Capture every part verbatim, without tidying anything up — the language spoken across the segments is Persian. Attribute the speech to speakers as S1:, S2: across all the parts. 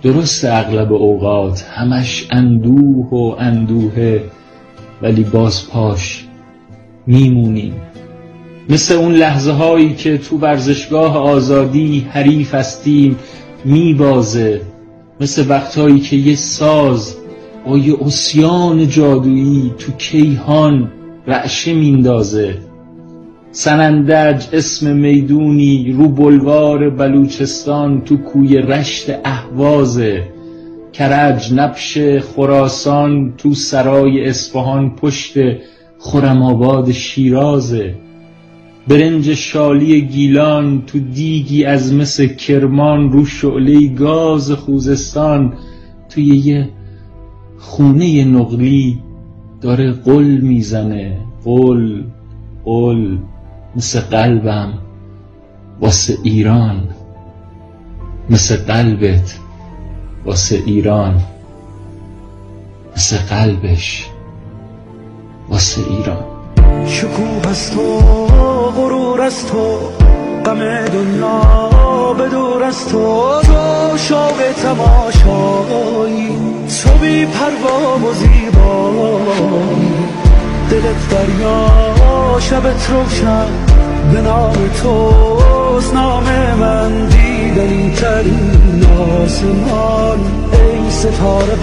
S1: درست اغلب اوقات همش اندوه و اندوهه، ولی باز پاش میمونیم. مثل اون لحظه هایی که تو ورزشگاه آزادی حریف هستیم میبازه، مثل وقتهایی که یه ساز با یه عصیان جادویی تو کیهان رعشه میندازه. سنندج اسم میدونی رو بلوار بلوچستان تو کوی رشت اهوازه. کرج نبش خراسان تو سرای اصفهان پشت خرم‌آباد شیرازه. برنج شالی گیلان تو دیگی از مس کرمان رو شعله گاز خوزستان توی یه خونه نقلی داره قل میزنه. قل قل مثل قلبم واسه ایران، مثل قلبت واسه ایران، مثل قلبش واسه ایران.
S2: شکوه از تو، غرور از تو، غم دنیا به دور از تو، تو شوق تماشایی، تو بی پروا و زیبایی، دلت دریا شبت روشن، به نام توست نام من، دیدنی ترین آسمان ای ستاره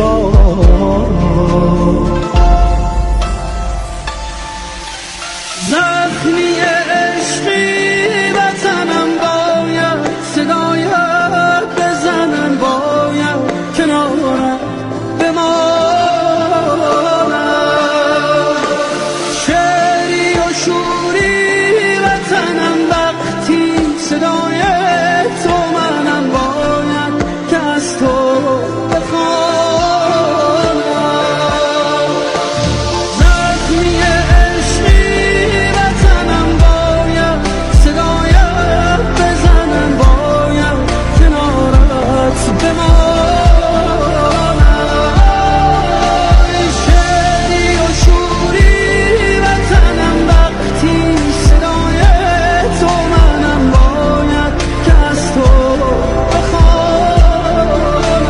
S2: بار. زخمی عشقی وطنم باید صدایت بزنن، باید کنارم بمانم، شعری و شوری وطنم وقتی صدای تو منم، باید که از تو بخوانم. زخمی عشقی وطنم باید صدایت بزنن، باید کنارت بمانم، شعری و شوری وطنم وقتی صدای تو منم، باید که از تو بخوانم.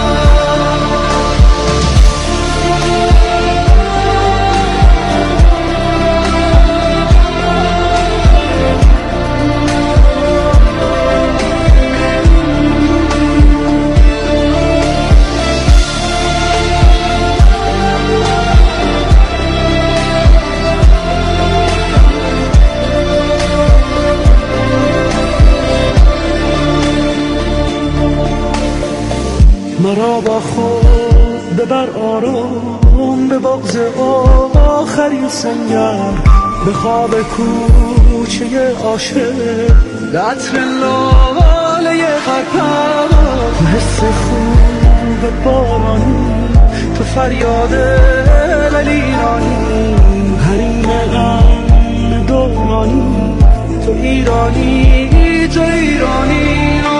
S2: مرا با خود ببر آرام به بغض آخرین سنگر، به خواب کوچه عاشق، به عطر لاله قرپر، به حس خوب بارانی، تو فریاد ولیرانی، حریم غم دورانی، تو ایرانی، تو ایرانی.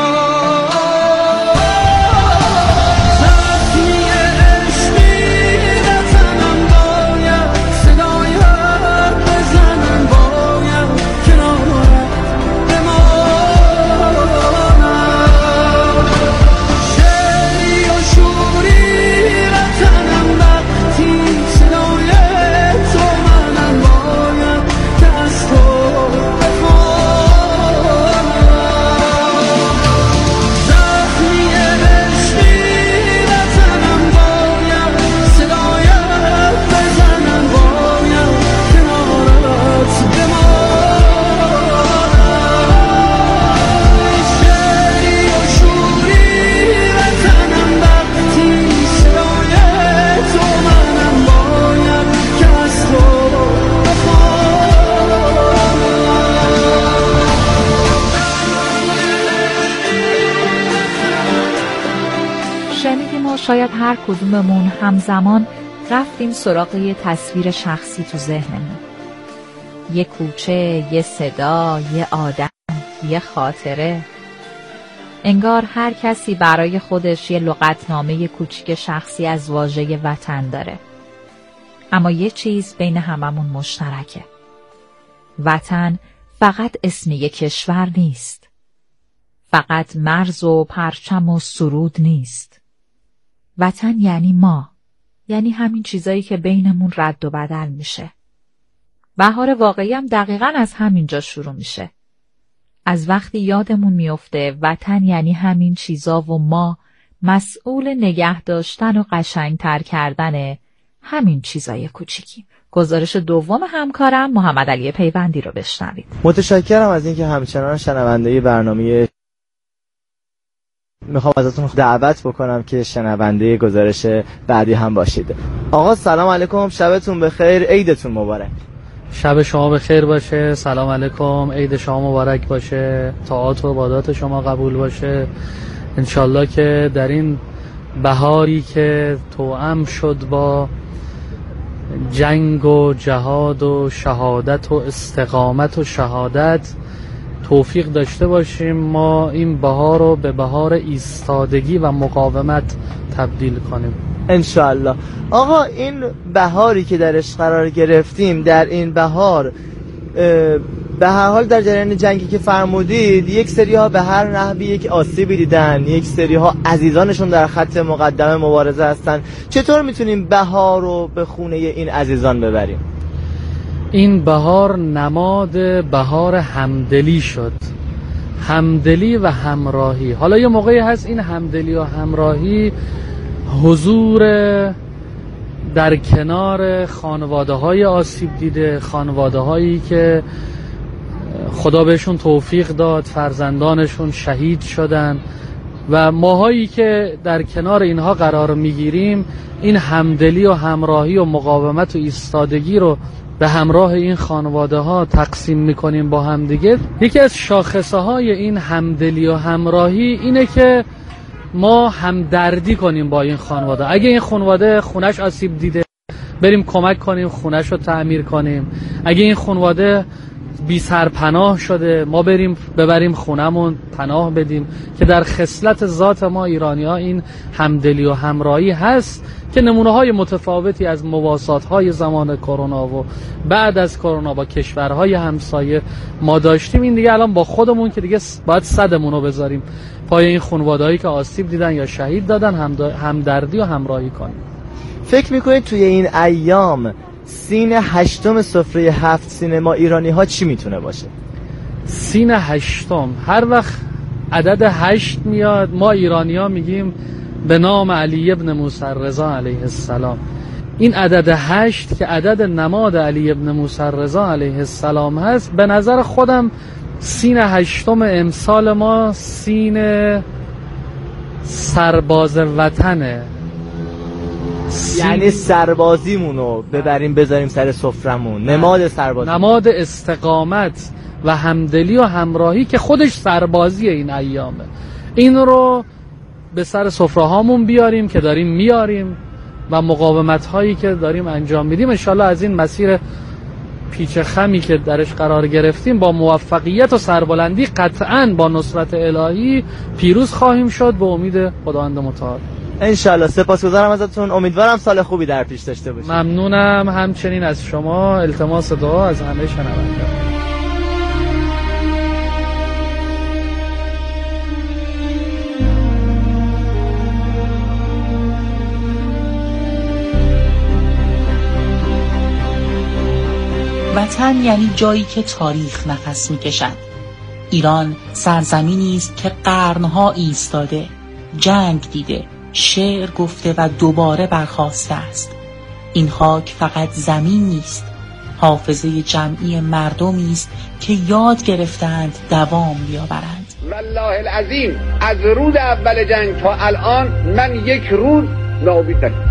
S3: شاید هر کدوممون همزمان رفتیم سراغ یه تصویر شخصی تو ذهنمون، یه کوچه، یه صدا، یه آدم، یه خاطره. انگار هر کسی برای خودش یه لغتنامه کوچیک شخصی از واژه وطن داره. اما یه چیز بین هممون مشترکه. وطن فقط اسم یه کشور نیست. فقط مرز و پرچم و سرود نیست. وطن یعنی ما، یعنی همین چیزایی که بینمون رد و بدل میشه. بهار واقعی هم دقیقاً از همینجا شروع میشه. از وقتی یادمون میفته وطن یعنی همین چیزا و ما مسئول نگه داشتن و قشنگتر کردن همین چیزای کوچیکی. گزارش دوم همکارم محمد علی پیوندی رو بشنوید.
S4: متشکرم از اینکه همچنان شنونده برنامه. میخوام ازتون دعوت بکنم که شنونده گزارش بعدی هم باشید. آقا سلام علیکم، شبتون بخیر، عیدتون مبارک.
S5: شب شما بخیر باشه، سلام علیکم، عید شما مبارک باشه، طاعات و عبادات شما قبول باشه. انشالله که در این بهاری که توأم شد با جنگ و جهاد و شهادت و استقامت و شهادت توفیق داشته باشیم ما این بهار رو به بهار ایستادگی و مقاومت تبدیل کنیم
S4: انشالله. آقا این بهاری که درش قرار گرفتیم، در این بهار به هر حال در جریان جنگی که فرمودید یک سری ها به هر نحوی یک آسیبی دیدن، یک سری ها عزیزانشون در خط مقدم مبارزه هستن. چطور میتونیم بهار رو به خونه این عزیزان ببریم؟
S5: این بهار نماد بهار همدلی شد، همدلی و همراهی. حالا یه موقعی هست این همدلی و همراهی حضور در کنار خانواده های آسیب دیده، خانواده هایی که خدا بهشون توفیق داد فرزندانشون شهید شدن و ماهایی که در کنار اینها قرار میگیریم این همدلی و همراهی و مقاومت و ایستادگی رو به همراه این خانواده ها تقسیم میکنیم با هم دیگه. یکی از شاخصه های این همدلی و همراهی اینه که ما همدردی کنیم با این خانواده. اگه این خانواده خونش آسیب دیده بریم کمک کنیم خونش رو تعمیر کنیم. اگه این خانواده بی سرپناه شده ما بریم ببریم خونمون پناه بدیم، که در خصلت ذات ما ایرانی ها این همدلی و همراهی هست که نمونه های متفاوتی از مواسات های زمان کرونا و بعد از کرونا با کشورهای همسایه ما داشتیم. این دیگه الان با خودمون که دیگه باید صدمون رو بذاریم پای این خانواده‌هایی که آسیب دیدن یا شهید دادن همدردی و همراهی کنیم.
S4: فکر میکنید توی این ایام سین هشتم سفره هفت سینما ایرانی ها چی میتونه باشه؟
S5: سین هشتم، هر وقت عدد هشت میاد ما ایرانی ها میگیم به نام علی ابن موسی رضا علیه السلام. این عدد هشت که عدد نماد علی ابن موسی رضا علیه السلام هست، به نظر خودم سین هشتم امسال ما سین سرباز وطنه.
S4: یعنی سربازیمونو ببریم بذاریم سر سفرمون، نماد سربازی،
S5: نماد استقامت و همدلی و همراهی که خودش سربازی این ایامه. این رو به سر سفره هامون بیاریم که داریم میاریم و مقاومت هایی که داریم انجام میدیم. انشالله از این مسیر پیچ خمی که درش قرار گرفتیم با موفقیت و سربلندی قطعاً با نصرت الهی پیروز خواهیم شد به امید خداوند متعال.
S4: انشالله. سپاسگزارم ازتون، امیدوارم سال خوبی در پیش داشته باشید.
S5: ممنونم همچنین از شما. التماس دعا از همه شنوندگان.
S6: وطن یعنی جایی که تاریخ نفس می‌کشد. ایران سرزمینی است که قرنها ایستاده، جنگ دیده، شعر گفته و دوباره برخاسته است. این خاک فقط زمین نیست، حافظه جمعی مردمی است که یاد گرفتند دوام بیاورند.
S7: والله العظیم از روز اول جنگ تا الان من یک روز ناامید نشدم.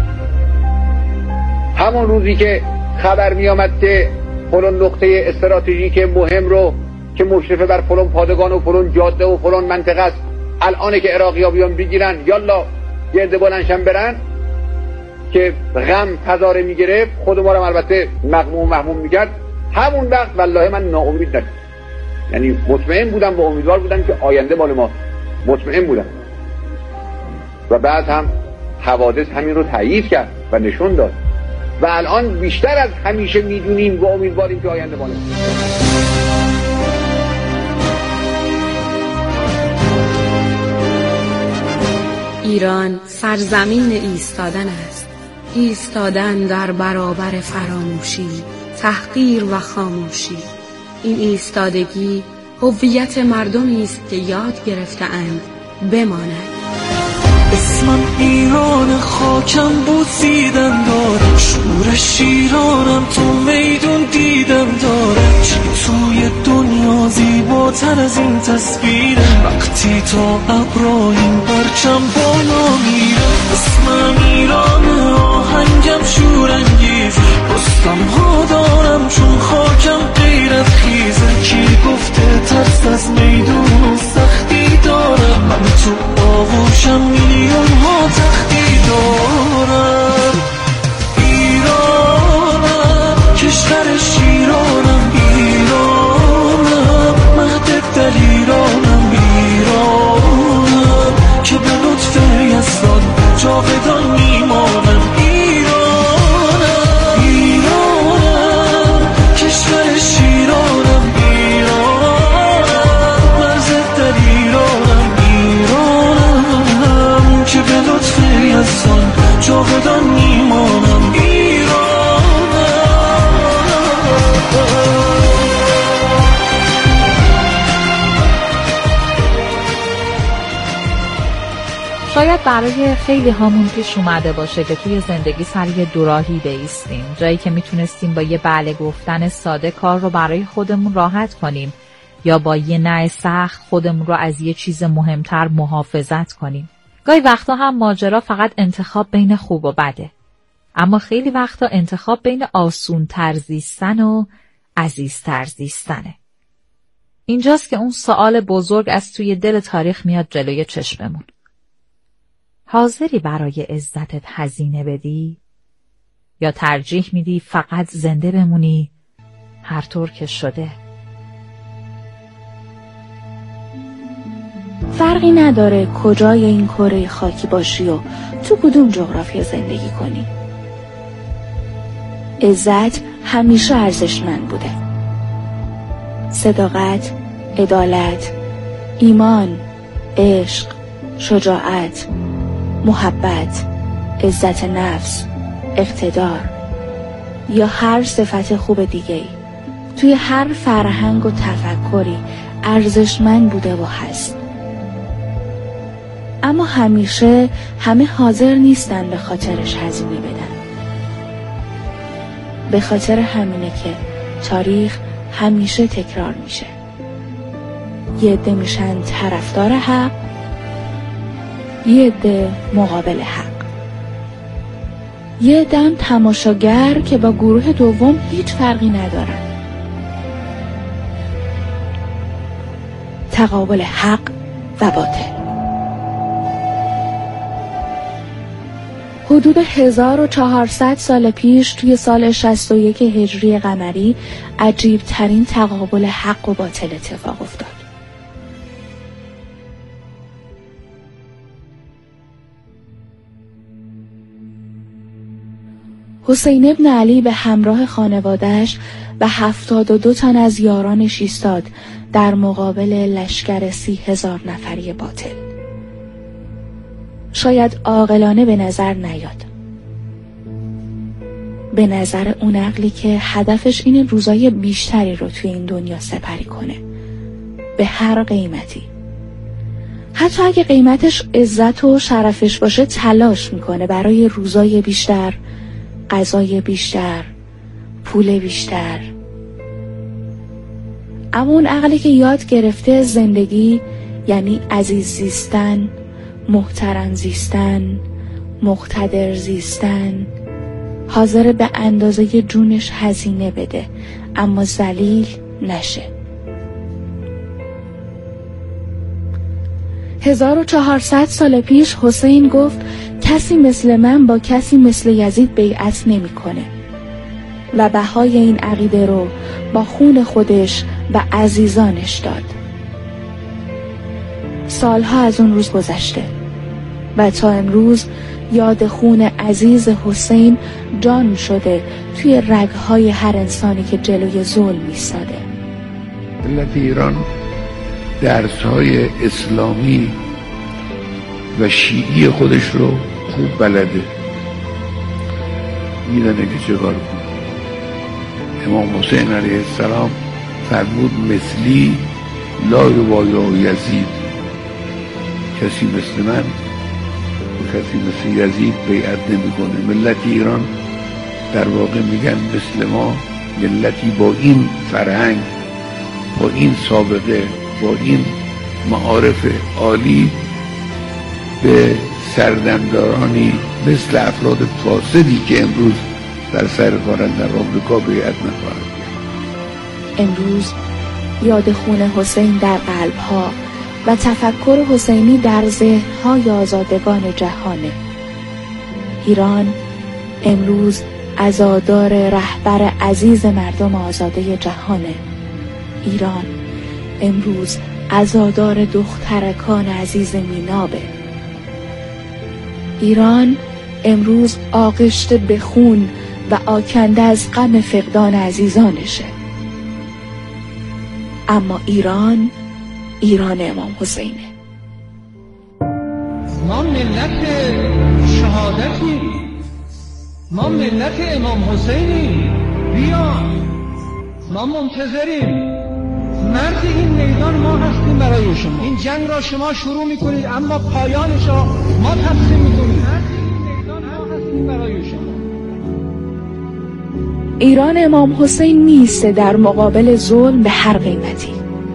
S7: همون روزی که خبر می آمد که فلان نقطه استراتژیک مهم رو که مشرف بر فلان پادگان و فلان جاده و فلان منطقه است الان که عراقی‌ها بیان بگیرن یالا گرد بلندشن برن، که غم تظاهر میگرفت خود ما رو البته مغموم محموم میکرد. همون وقت والله من ناامید نشدم، یعنی مطمئن بودم و امیدوار بودم که آینده مال ما، مطمئن بودم. و بعد هم حوادث همین رو تایید کرد و نشون داد و الان بیشتر از همیشه میدونیم و امیدواریم که آینده مال ما.
S8: ایران سرزمین ایستادن است، ایستادن در برابر فراموشی، تحقیر و خاموشی. این ایستادگی هویت مردمی است که یاد گرفته‌اند بمانند.
S2: اسمم ایران، خاکم بوسیدن داره، شور شیرانم تو میدون دیدن داره. چی توی دنیا زیباتر از این تصویره، وقتی تا ابرا این پرچم بالا میره. اسمم ایران، آهنگم شورانگیز، رستم ها دارم چون خاکم غیرت خیزه. کی گفته ترس از میدون و سختی دارم، من تو آغوشم میلیون ها تختی دارم. ایرانم، کشور شیرانم، ایرانم، مهد دلیرانم، ایرانم که به لطف یزدان جاودان میمانم. ایرانم، ایرانم، کشور شیرانم، ایرانم، مرز دلیرانم، ایرانم که به لطف یزدان جاودان میمانم.
S3: شاید برای خیلی هامون پیش اومده باشه که توی زندگی سر یه دوراهی بایستیم، جایی که میتونستیم با یه بله گفتن ساده کار رو برای خودمون راحت کنیم یا با یه نه سخت خودمون رو از یه چیز مهمتر محافظت کنیم. گاهی وقتا هم ماجرا فقط انتخاب بین خوب و بده، اما خیلی وقتا انتخاب بین آسون تر زیستن و عزیز تر زیستنه. اینجاست که اون سوال بزرگ از توی دل تاریخ میاد جلوی چشممون. حاضری برای عزتت هزینه بدی؟ یا ترجیح میدی فقط زنده بمونی هر طور که شده؟
S9: فرقی نداره کجای این کره خاکی باشی و تو کدوم جغرافیا زندگی کنی. عزت همیشه ارزشمند بوده. صداقت، عدالت، ایمان، عشق، شجاعت، محبت، عزت نفس، اقتدار یا هر صفت خوب دیگه‌ای توی هر فرهنگ و تفکری ارزشمند بوده و هست. اما همیشه همه حاضر نیستن به خاطرش هزینه بدن. به خاطر همینه که تاریخ همیشه تکرار میشه. یه عده میشن طرفدار حق، یه عده مقابل حق، یه عده هم تماشاگر که با گروه دوم هیچ فرقی ندارن. تقابل حق و باطل. حدود هزار و چهارصد سال پیش توی سال شصت و یک هجری قمری عجیب ترین تقابل حق و باطل اتفاق افتاد. حسین ابن علی به همراه خانواده‌اش و هفتاد و دو تن از یارانش ایستاد در مقابل لشکر سی هزار نفری باطل. شاید عاقلانه به نظر نیاد، به نظر اون عقلی که هدفش اینه روزای بیشتری رو توی این دنیا سپری کنه به هر قیمتی. حتی اگه قیمتش عزت و شرفش باشه تلاش میکنه برای روزای بیشتر، غذای بیشتر، پول بیشتر. اما اون عقلی که یاد گرفته زندگی یعنی عزیز زیستن، محترم زیستن، مقتدر زیستن، حاضر به اندازه جونش هزینه بده اما ذلیل نشه. هزار و چهارصد سال پیش حسین گفت کسی مثل من با کسی مثل یزید بیعت نمی کنه و بهای این عقیده رو با خون خودش و عزیزانش داد. سالها از اون روز گذشته و تا امروز یاد خون عزیز حسین جان شده توی رگهای هر انسانی که جلوی ظلم ایستاده.
S10: ملت ایران درس‌های اسلامی و شیعی خودش رو خوب بلده، میدونه که چه کار کنه. امام حسین علیه السلام فرمود مثلی لا یبایا یزید، کسی مثل من و کسی مثل یزید بیعت نمی کنه. ملت ایران در واقع میگن مثل ما، ملتی با این فرهنگ، با این سابقه، با این معارف عالی به سردمدارانی مثل افراد فاسدی که امروز در سر کارن در آمریکا بیعت نخواهد.
S9: امروز یاد خون حسین در قلب‌ها و تفکر حسینی در ذهن‌های آزادگان جهانه. ایران امروز عزادار رهبر عزیز مردم آزاده جهانه. ایران امروز عزادار دخترکان عزیز مینابه. ایران امروز آغشته به خون و آکنده از غم فقدان عزیزانشه. اما ایران ایران امام حسینه.
S11: ما ملت شهادتی، ما ملت امام حسینی، بیا ما منتظریم. مرد این میدان ما هستیم برای شما. این جنگ را شما شروع میکنید اما پایانش را ما تقسیم میکنیم. مرد این میدان ما هستیم برای شما.
S9: ایران امام حسین میسته در مقابل ظلم به هر قیمتی.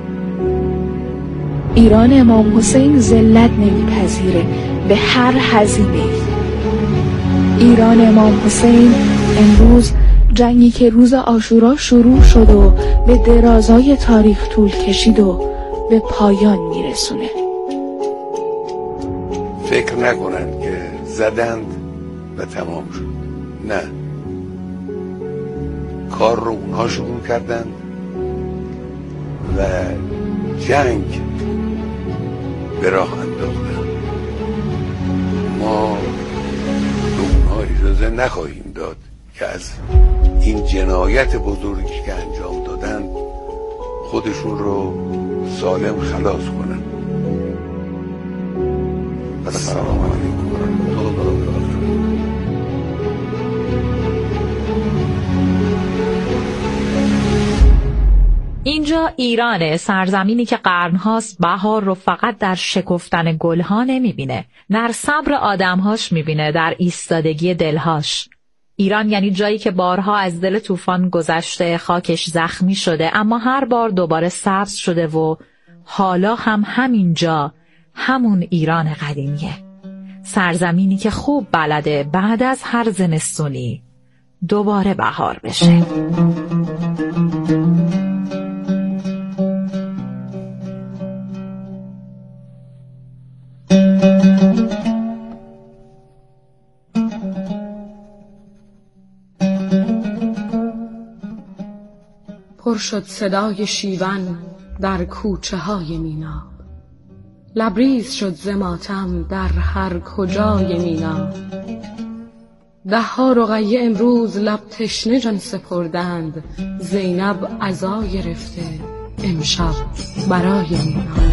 S9: ایران امام حسین ذلت نمیپذیره به هر هزینه. ایران امام حسین امروز جنگی که روز عاشورا شروع شد و به درازای تاریخ طول کشید و به پایان میرسونه.
S10: فکر نکنن که زدند و تمام شد. نه، کار رو اونها شروع کردند و جنگ به راه انداختند. ما به اونها اجازه نخواهیم داد که از این جنایت بزرگی که انجام دادن خودشون رو سالم خلاص کنن. السلام علیکم و رحمت الله و برکاته.
S3: اینجا ایرانه، سرزمینی که قرنهاست بهار رو فقط در شکفتن گلها نمیبینه، در صبر آدمهاش میبینه، در ایستادگی دلهاش. ایران یعنی جایی که بارها از دل طوفان گذشته، خاکش زخمی شده اما هر بار دوباره سبز شده و حالا هم همین جا، همون ایران قدیمیه. سرزمینی که خوب بلده بعد از هر زمستونی دوباره بهار بشه.
S8: پر شد صدای شیون در کوچه های مینا، لبریز شد ز ماتم در هر کجای مینا. ده ها رقیه امروز لب تشنه جان سپردند، زینب عزا گرفته امشب برای مینا.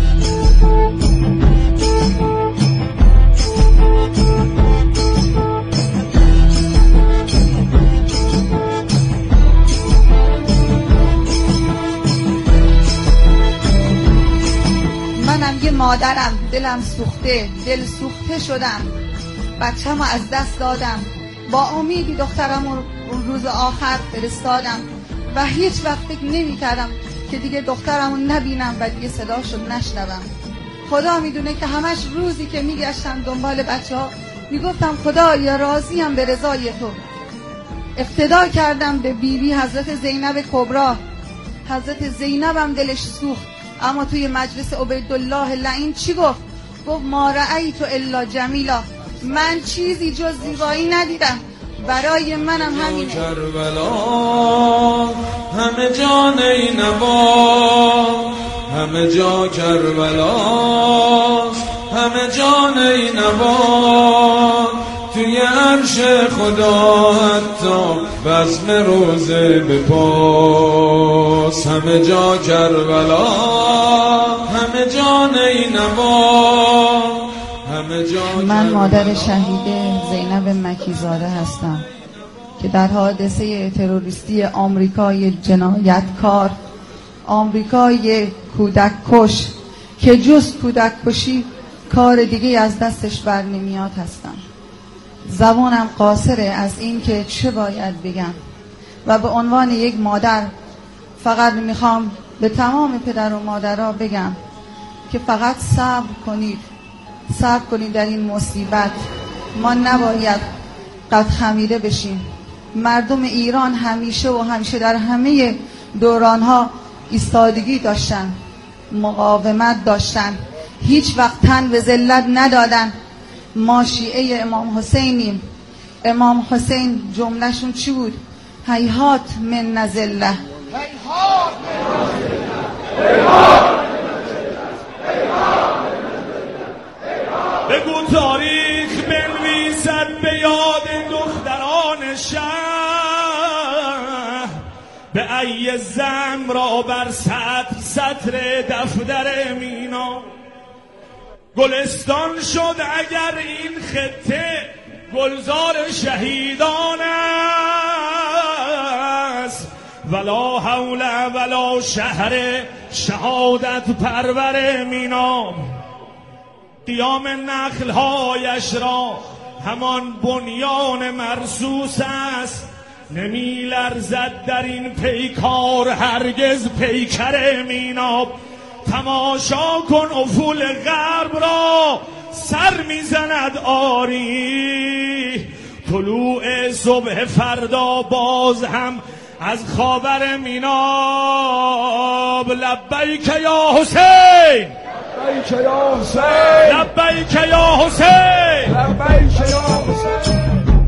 S12: منم یه مادرم، دلم سوخته، دل سوخته شدم، بچه‌مو از دست دادم، با امیدی دخترم اون روز آخر فرستادم و هیچ وقت فکر نمی کردم که دیگه دخترمو نبینم و دیگه صداشو نشنوم. خدا میدونه که همش روزی که میگشتم دنبال بچه‌ها میگفتم خدایا راضیم به رضای تو. اقتدا کردم به بیبی بی حضرت زینب کبرا. حضرت زینبم دلش سوخت، اما توی مجلس عبیدالله لعین چی گفت؟ گفت ما رأیت الا جمیلا، من چیزی جز زیبایی ندیدم، برای منم همینه.
S2: کربلا همه جا نینوا، همه جا کربلا، همه جا نینوا، توی عرش خدا حتی بزم روزه به پاس. همه جا کربلا، همه جا نینوا، همه
S12: من مادر شهیده زینب مکیزاده هستم که در حادثه تروریستی آمریکای جنایتکار، آمریکای کودک کش که جز کودک کشی کار دیگه از دستش بر نمیاد هستم. زبانم قاصره از این که چه باید بگم و به عنوان یک مادر فقط میخوام به تمام پدر و مادرها بگم که فقط صبر کنید، صبر کنید در این مصیبت. ما نباید قد خمیده بشیم. مردم ایران همیشه و همیشه در همه دورانها ایستادگی داشتن، مقاومت داشتن، هیچ وقت تن به ذلت ندادن. ما شیعه امام حسینیم. امام حسین جملهشون چی بود؟ هیهات من نزله.
S2: بگو تاریخ بنویسد به یاد دختران شهر، به ای زم را بر سطر سطر دفتر مینا. گلستان شد اگر این خطه گلزار شهیدان است، ولا حول ولا شهر شهادت پرور مینا. قیام نخلهایش را همان بنیان مرصوص است، نمی لرزد در این پیکار هرگز پیکر مینا. تماشا کن افول غرب را سر میزند آری، طلوع صبح فردا باز هم از خاور میناب. لبیک یا حسین،
S13: لبیک یا حسین،
S2: لبیک یا حسین،
S13: لبیک یا حسین.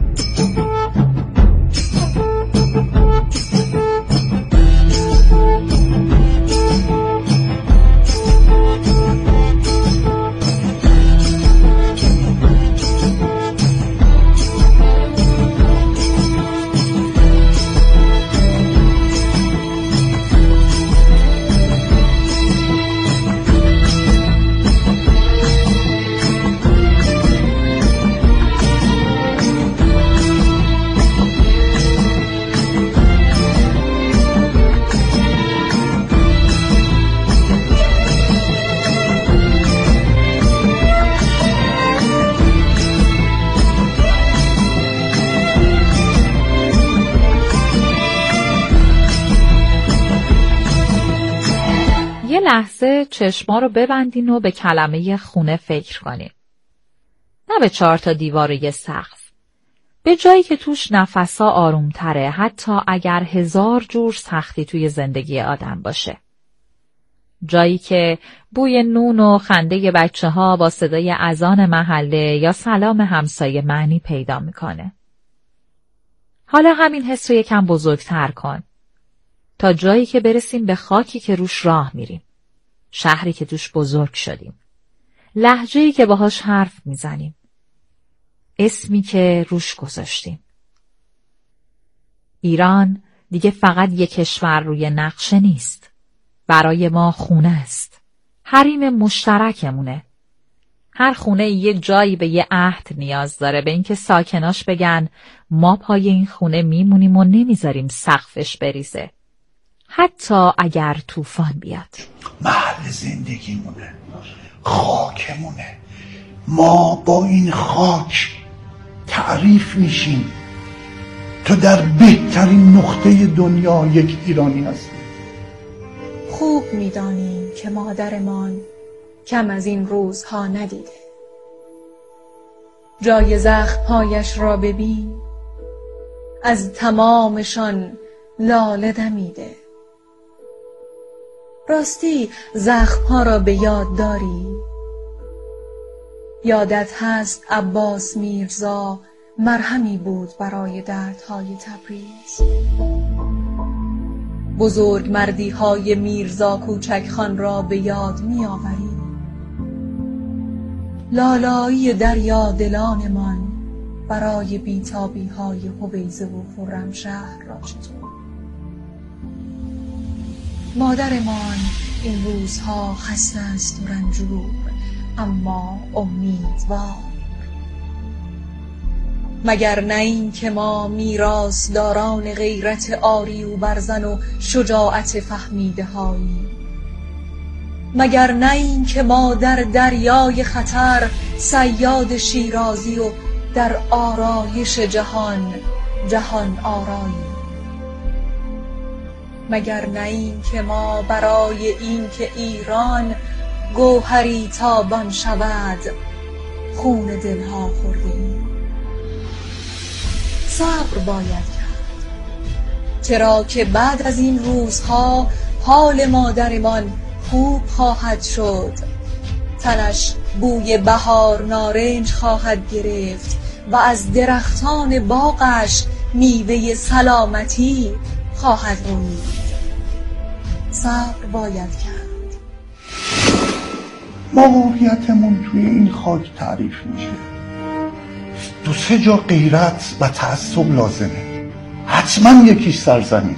S3: لحظه چشما رو ببندین و به کلمه خونه فکر کنین. نه به چهار تا دیوار و یه سقف. به جایی که توش نفسا آروم تره، حتی اگر هزار جور سختی توی زندگی آدم باشه. جایی که بوی نون و خنده بچه ها با صدای اذان محله یا سلام همسایه معنی پیدا میکنه. حالا همین حس رو یکم بزرگتر کن. تا جایی که برسیم به خاکی که روش راه میریم. شهری که توش بزرگ شدیم. لهجه‌ای که باهاش حرف میزنیم. اسمی که روش گذاشتیم. ایران دیگه فقط یک کشور روی نقشه نیست. برای ما خونه است. حریم مشترکمونه. هر خونه یه جایی به یه عهد نیاز داره، به اینکه ساکناش بگن ما پای این خونه میمونیم و نمیذاریم سقفش بریزه. حتی اگر طوفان بیاد.
S10: محل زندگیمونه، خاکمونه. ما با این خاک تعریف میشیم. تو در بهترین نقطه دنیا یک ایرانی هستی.
S8: خوب میدانیم که مادرمان کم از این روزها ندیده. جای زخم پایش را ببین، از تمامشان لاله دمیده. راستی زخم‌ها را به یاد داری؟ یادت هست عباس میرزا مرهمی بود برای دردهای تبریز؟ بزرگ مردی های میرزا کوچک خان را به یاد می آوری؟ لالایی دریا دلانمان برای بیتابی های حویزه و خرمشهر را چطور؟ مادرمان این روزها خسته است و رنجور،
S14: اما امیدوار. مگر نه این که ما میراث داران غیرت آری و برزن و شجاعت فهمیده هایی؟ مگر نه این که ما در دریای خطر صیاد شیرازی و در آرایش جهان جهان آرایی؟ مگر نه این که ما برای این که ایران گوهری تابان شود خون دلها خورده ایم؟ صبر باید کرد، چرا که بعد از این روزها حال مادرمان خوب خواهد شد. تنش بوی بهار نارنج خواهد گرفت و از درختان باغش میوه سلامتی خواهد روید. صبر باید کرد.
S15: ما هویتمون توی این خاک تعریف میشه. دو سه جا غیرت و تعصب لازمه، حتما یکیش سرزمین.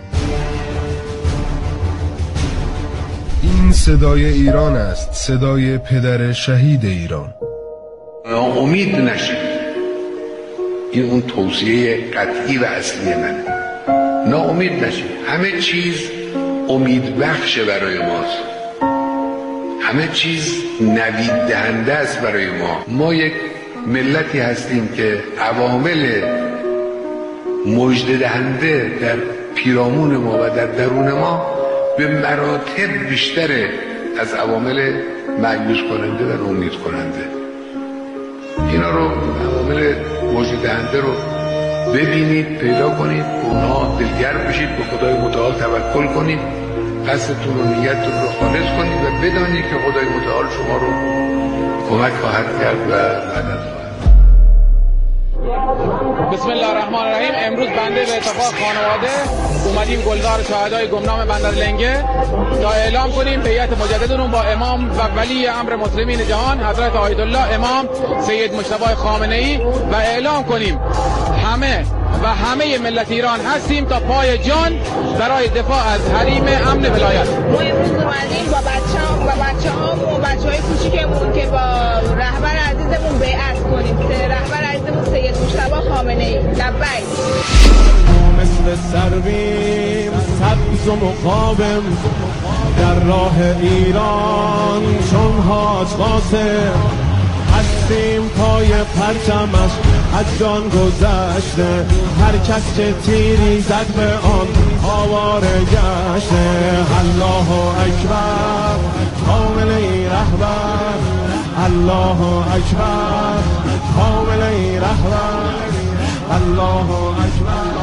S16: این صدای ایران است، صدای پدر شهید ایران.
S10: امید نشید، این اون توصیه قطعی و اصلی منه. ناامید نشید، همه چیز امید بخشه برای ماست، همه چیز نوید دهنده است برای ما. ما یک ملتی هستیم که عوامل مژده دهنده در پیرامون ما و در درون ما به مراتب بیشتره از عوامل مایوس کننده و ناامید کننده. اینا رو، عوامل مژده دهنده رو ببینید، پیدا کنید، اونها دلگرم بشید، به خدای متعال توکل کنید، قصدتون و نیتتون رو خالص کنید و بدانید که خدای متعال شما رو کمک خواهد کرد و مدد خواهد.
S17: بسم الله الرحمن الرحیم. امروز بنده به اتفاق خانواده اومدیم گلدار شهدای گمنام بندر لنگه تا اعلام کنیم بیعت مجددمون با امام و ولی امر مسلمین جهان حضرت آیت‌الله امام سید مجتبی خامنه‌ای و اعلام کنیم همه و همه ملت ایران هستیم تا پای جان برای دفاع از حریم امن ولایت.
S18: ما امروز اومدیم با بچه‌ها و بچه‌هامون و بچه‌های کوچیکمون که با رهبر عزیزمون بیعت کنیم، رهبر عزیزمون سید مجتبی خامنه‌ای. لبیک.
S2: مثل سرویم سبز و مقاوم در راه ایران چون حاج قاسم هستیم پای پرچمش از جان گذشته، هر کس که تیری زد به آن آواره گشته. الله اکبر حامله رهبر، الله اکبر حامله رهبر، الله اکبر.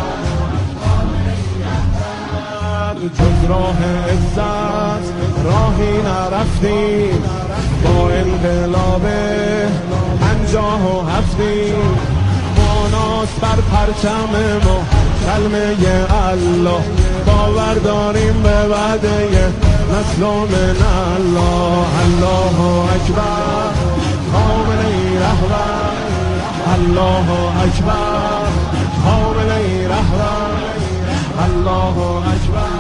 S2: جز راه عزت راهی نرفتیم، با انقلاب پنجاه و هفتیم. ماناس بر پرچم ما کلمه الله، باور داریم به وعده نسل من الله. الله اکبر حامله رهبر، الله اکبر حامله رهبر، الله اکبر.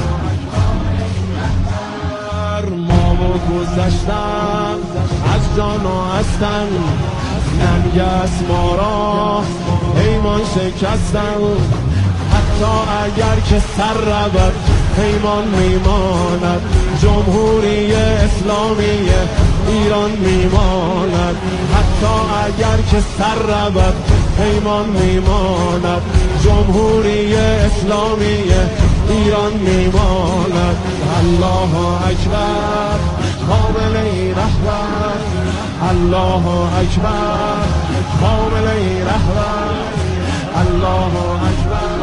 S2: مامو گذشتن از جان و هستن، ننگس ما را پیمان شکستن. حتی اگر که سر رود پیمان میماند، جمهوری اسلامی ایران میماند. حتی اگر که سر رود پیمان میماند، جمهوری اسلامی ایران میماند. الله اکبر حامله رهبر، الله اکبر حامله رهبر، الله اکبر.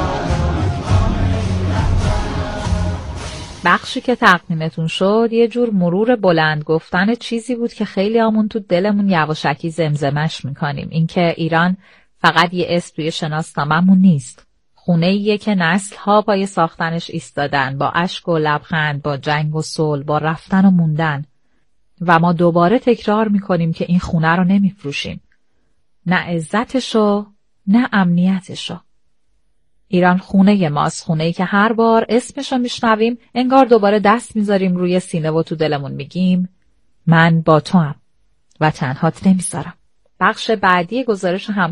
S3: بخشی که تقدیمتون شد یه جور مرور بلند گفتن چیزی بود که خیلی همون تو دلمون یواشکی زمزمش میکنیم. اینکه ایران فقط یه اسم توی شناسنامه‌مون نیست، خونه ایه که نسل‌ها پای ساختنش ایستادن، با اشک و لبخند، با جنگ و صلح، با رفتن و موندن. و ما دوباره تکرار میکنیم که این خونه رو نمیفروشیم، نه عزتشو نه امنیتشو. ایران خونه ماست، خونه‌ای که هر بار اسمشو میشنویم انگار دوباره دست میذاریم روی سینه و تو دلمون میگیم من با تو هم. و تنهات نمیذارم. بخش بعدی گزارش هم